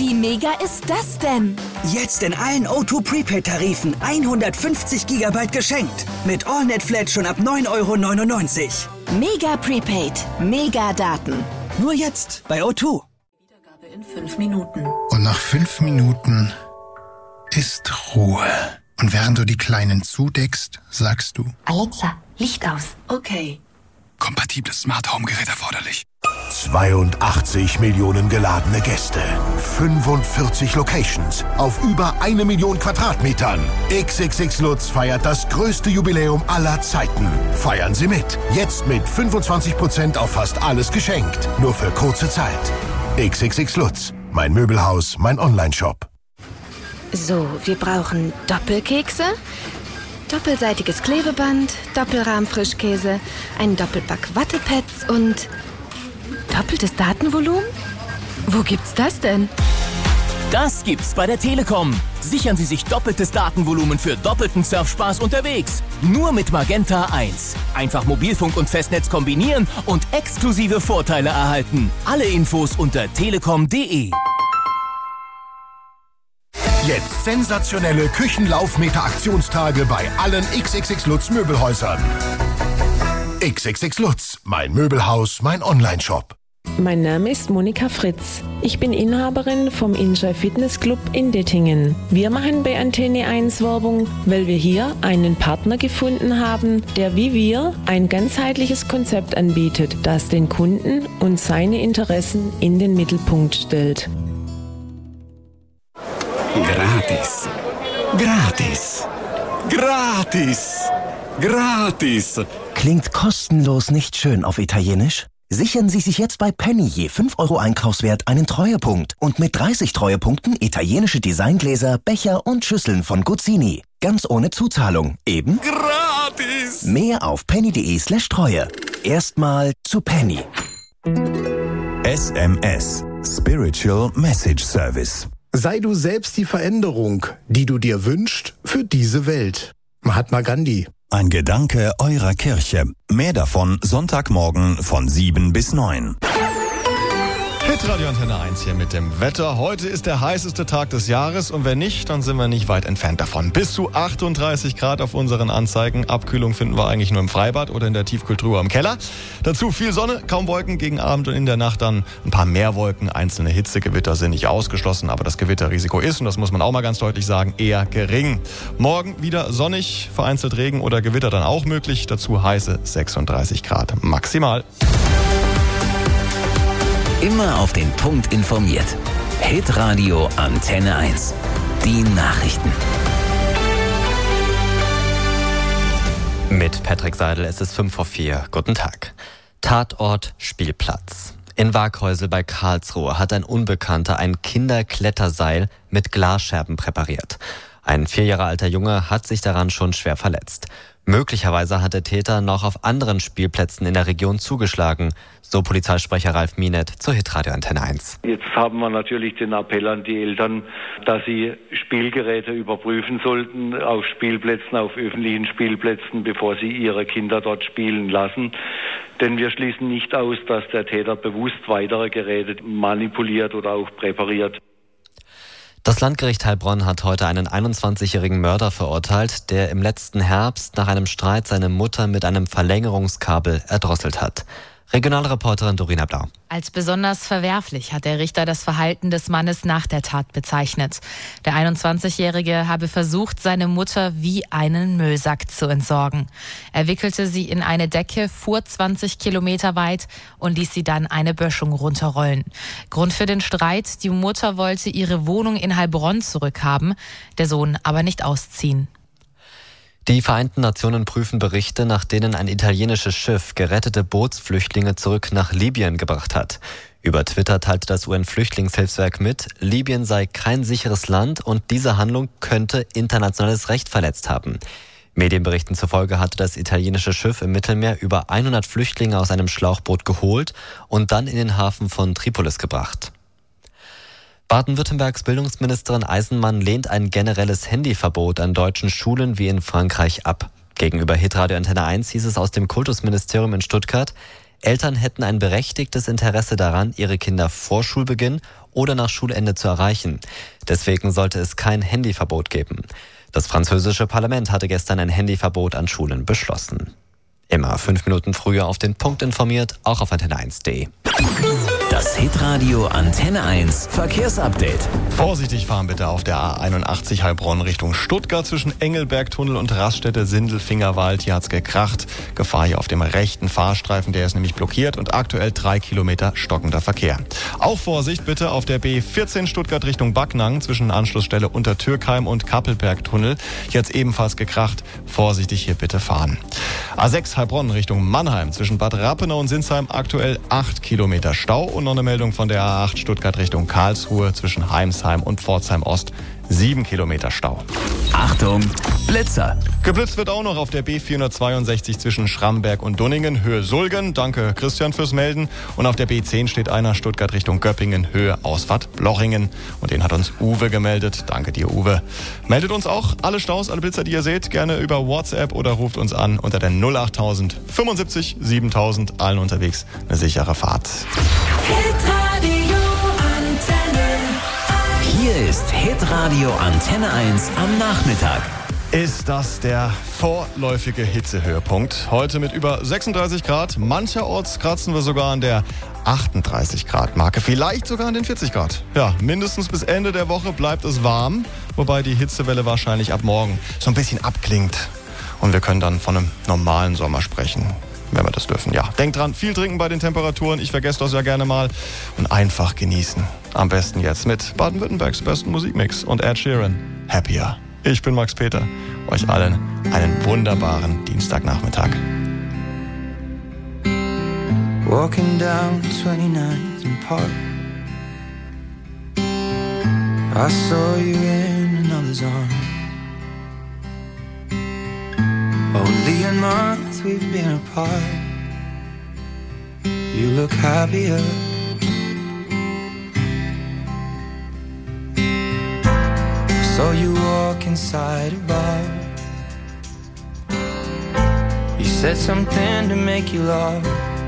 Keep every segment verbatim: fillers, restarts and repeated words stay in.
Wie mega ist das denn? Jetzt in allen O zwei Prepaid-Tarifen hundertfünfzig Gigabyte geschenkt. Mit AllNet Flat schon ab neun Euro neunundneunzig. Mega Prepaid. Mega Daten. Nur jetzt bei O zwei. Wiedergabe in fünf Minuten. Und nach fünf Minuten ist Ruhe. Und während du die Kleinen zudeckst, sagst du: Alexa, Licht aus. Okay. Kompatibles Smart Home Gerät erforderlich. zweiundachtzig Millionen geladene Gäste, fünfundvierzig Locations auf über eine Million Quadratmetern. X X X Lutz feiert das größte Jubiläum aller Zeiten. Feiern Sie mit. Jetzt mit fünfundzwanzig Prozent auf fast alles geschenkt. Nur für kurze Zeit. X X X Lutz. Mein Möbelhaus, mein Onlineshop. So, wir brauchen Doppelkekse, doppelseitiges Klebeband, Doppelrahm-Frischkäse, einen Doppelpack Wattepads und doppeltes Datenvolumen? Wo gibt's das denn? Das gibt's bei der Telekom. Sichern Sie sich doppeltes Datenvolumen für doppelten Surfspaß unterwegs. Nur mit Magenta eins. Einfach Mobilfunk und Festnetz kombinieren und exklusive Vorteile erhalten. Alle Infos unter telekom punkt de. Jetzt sensationelle Küchenlaufmeter-Aktionstage bei allen X X X Lutz Möbelhäusern. X X X Lutz, mein Möbelhaus, mein Onlineshop. Mein Name ist Monika Fritz. Ich bin Inhaberin vom Injoy Fitness Club in Dettingen. Wir machen bei Antenne eins Werbung, weil wir hier einen Partner gefunden haben, der wie wir ein ganzheitliches Konzept anbietet, das den Kunden und seine Interessen in den Mittelpunkt stellt. Gratis. Gratis. Gratis. Gratis. Klingt kostenlos nicht schön auf Italienisch? Sichern Sie sich jetzt bei Penny je fünf Euro Einkaufswert einen Treuepunkt und mit dreißig Treuepunkten italienische Designgläser, Becher und Schüsseln von Guzzini. Ganz ohne Zuzahlung. Eben gratis. Mehr auf penny.de slash Treue. Erstmal zu Penny. S M S. Spiritual Message Service. Sei du selbst die Veränderung, die du dir wünschst für diese Welt. Mahatma Gandhi. Ein Gedanke eurer Kirche. Mehr davon Sonntagmorgen von sieben bis neun. Hitradio Antenne eins hier mit dem Wetter. Heute ist der heißeste Tag des Jahres und wenn nicht, dann sind wir nicht weit entfernt davon. Bis zu achtunddreißig Grad auf unseren Anzeigen. Abkühlung finden wir eigentlich nur im Freibad oder in der Tiefkühltruhe im Keller. Dazu viel Sonne, kaum Wolken, gegen Abend und in der Nacht dann ein paar mehr Wolken. Einzelne Hitzegewitter sind nicht ausgeschlossen, aber das Gewitterrisiko ist, und das muss man auch mal ganz deutlich sagen, eher gering. Morgen wieder sonnig, vereinzelt Regen oder Gewitter dann auch möglich. Dazu heiße sechsunddreißig Grad maximal. Immer auf den Punkt informiert. Hitradio Antenne eins. Die Nachrichten. Mit Patrick Seidel, es ist fünf vor vier. Guten Tag. Tatort Spielplatz. In Waaghäusel bei Karlsruhe hat ein Unbekannter ein Kinderkletterseil mit Glasscherben präpariert. Ein vier Jahre alter Junge hat sich daran schon schwer verletzt. Möglicherweise hat der Täter noch auf anderen Spielplätzen in der Region zugeschlagen, so Polizeisprecher Ralf Mienet zur Hitradio Antenne eins. Jetzt haben wir natürlich den Appell an die Eltern, dass sie Spielgeräte überprüfen sollten auf Spielplätzen, auf öffentlichen Spielplätzen, bevor sie ihre Kinder dort spielen lassen. Denn wir schließen nicht aus, dass der Täter bewusst weitere Geräte manipuliert oder auch präpariert. Das Landgericht Heilbronn hat heute einen einundzwanzigjährigen Mörder verurteilt, der im letzten Herbst nach einem Streit seine Mutter mit einem Verlängerungskabel erdrosselt hat. Regionalreporterin Dorina Blau. Als besonders verwerflich hat der Richter das Verhalten des Mannes nach der Tat bezeichnet. Der einundzwanzigjährige habe versucht, seine Mutter wie einen Müllsack zu entsorgen. Er wickelte sie in eine Decke, fuhr zwanzig Kilometer weit und ließ sie dann eine Böschung runterrollen. Grund für den Streit: die Mutter wollte ihre Wohnung in Heilbronn zurückhaben, der Sohn aber nicht ausziehen. Die Vereinten Nationen prüfen Berichte, nach denen ein italienisches Schiff gerettete Bootsflüchtlinge zurück nach Libyen gebracht hat. Über Twitter teilte das U N-Flüchtlingshilfswerk mit, Libyen sei kein sicheres Land und diese Handlung könnte internationales Recht verletzt haben. Medienberichten zufolge hatte das italienische Schiff im Mittelmeer über hundert Flüchtlinge aus einem Schlauchboot geholt und dann in den Hafen von Tripolis gebracht. Baden-Württembergs Bildungsministerin Eisenmann lehnt ein generelles Handyverbot an deutschen Schulen wie in Frankreich ab. Gegenüber Hitradio Antenne eins hieß es aus dem Kultusministerium in Stuttgart, Eltern hätten ein berechtigtes Interesse daran, ihre Kinder vor Schulbeginn oder nach Schulende zu erreichen. Deswegen sollte es kein Handyverbot geben. Das französische Parlament hatte gestern ein Handyverbot an Schulen beschlossen. Immer fünf Minuten früher auf den Punkt informiert, auch auf antenne eins punkt de. Das Hitradio Antenne eins Verkehrsupdate. Vorsichtig fahren bitte auf der A einundachtzig Heilbronn Richtung Stuttgart zwischen Engelbergtunnel und Raststätte Sindelfingerwald. Hier hat's gekracht. Gefahr hier auf dem rechten Fahrstreifen, der ist nämlich blockiert und aktuell drei Kilometer stockender Verkehr. Auch Vorsicht bitte auf der B vierzehn Stuttgart Richtung Backnang zwischen Anschlussstelle Untertürkheim und Kappelbergtunnel. Hier hat's ebenfalls gekracht. Vorsichtig hier bitte fahren. A sechs Heilbronn Richtung Mannheim zwischen Bad Rappenau und Sinsheim aktuell acht Kilometer Stau. Und noch eine Meldung von der A acht Stuttgart Richtung Karlsruhe zwischen Heimsheim und Pforzheim Ost. sieben Kilometer Stau. Achtung, Blitzer. Geblitzt wird auch noch auf der B vierhundertzweiundsechzig zwischen Schramberg und Dunningen, Höhe Sulgen. Danke Christian fürs Melden. Und auf der B zehn steht einer Stuttgart Richtung Göppingen, Höhe Ausfahrt Blochingen. Und den hat uns Uwe gemeldet. Danke dir, Uwe. Meldet uns auch alle Staus, alle Blitzer, die ihr seht, gerne über WhatsApp oder ruft uns an unter der null achttausend fünfundsiebzig siebentausend. Allen unterwegs eine sichere Fahrt. Hier ist Hitradio Antenne eins am Nachmittag. Ist das der vorläufige Hitzehöhepunkt? Heute mit über sechsunddreißig Grad. Mancherorts kratzen wir sogar an der achtunddreißig Grad Marke. Vielleicht sogar an den vierzig Grad. Ja, mindestens bis Ende der Woche bleibt es warm. Wobei die Hitzewelle wahrscheinlich ab morgen so ein bisschen abklingt. Und wir können dann von einem normalen Sommer sprechen. Wenn wir das dürfen, ja. Denkt dran, viel trinken bei den Temperaturen. Ich vergesse das ja gerne mal. Und einfach genießen. Am besten jetzt mit Baden-Württembergs besten Musikmix und Ed Sheeran. Happier. Ich bin Max Peter. Euch allen einen wunderbaren Dienstagnachmittag. Walking down twenty-ninth and Park, I saw you in another's arms. Only a month we've been apart. You look happier. Saw you walk inside a bar. You said something to make you laugh.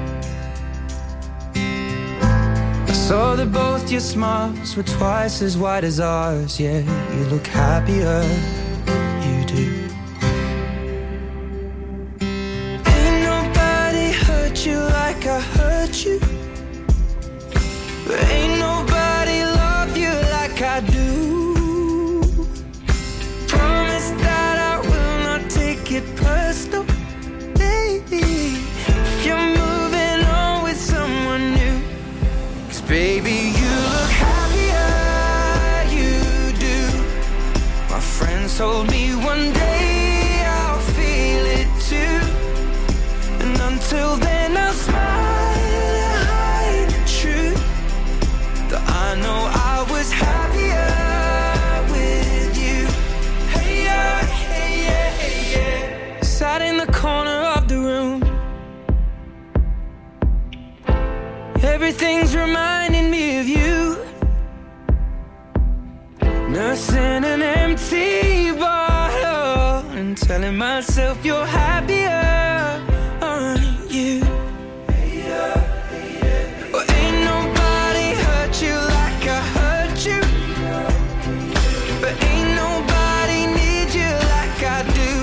I saw that both your smiles were twice as wide as ours. Yeah, you look happier. You do. You like I hurt you, but ain't nobody love you like I do. Promise that I will not take it personal, baby, if you're moving on with someone new. 'Cause baby, you look happier, you do. My friends told me one day I'll feel it too. And until then I'll smile and hide the truth, that I know I was happier with you. Hey yeah, hey yeah, hey yeah. Sat in the corner of the room. Everything's reminding me of you. Nursing an empty bottle and telling myself you're happier. You. Well, ain't nobody hurt you like I hurt you, but ain't nobody need you like I do.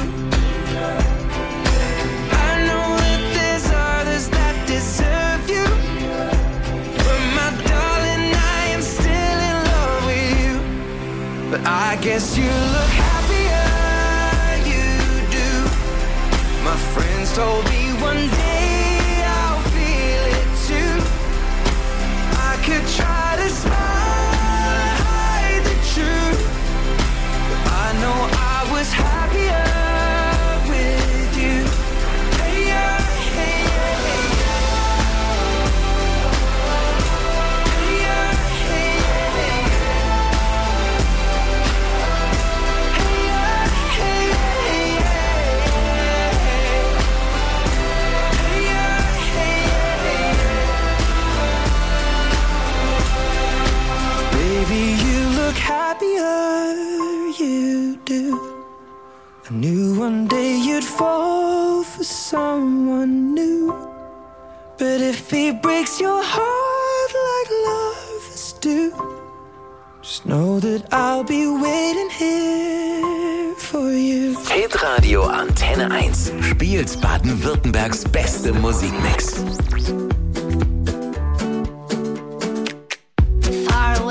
I know that there's others that deserve you, but my darling, I am still in love with you. But I guess you look happier, you do. My friends told me one day I'll feel it too. I could try to smile and hide the truth, but I know I was happier with you. Hey yeah, hey yeah, hey yeah. Hey yeah, hey yeah, hey yeah. Hey yeah, hey yeah, hey yeah. Baby, you look happier, you do. I knew one day you'd fall for someone new. But if he breaks your heart like lovers do, just know that I'll be waiting here for you. Hitradio Antenne eins spielt Baden-Württembergs beste Musikmix.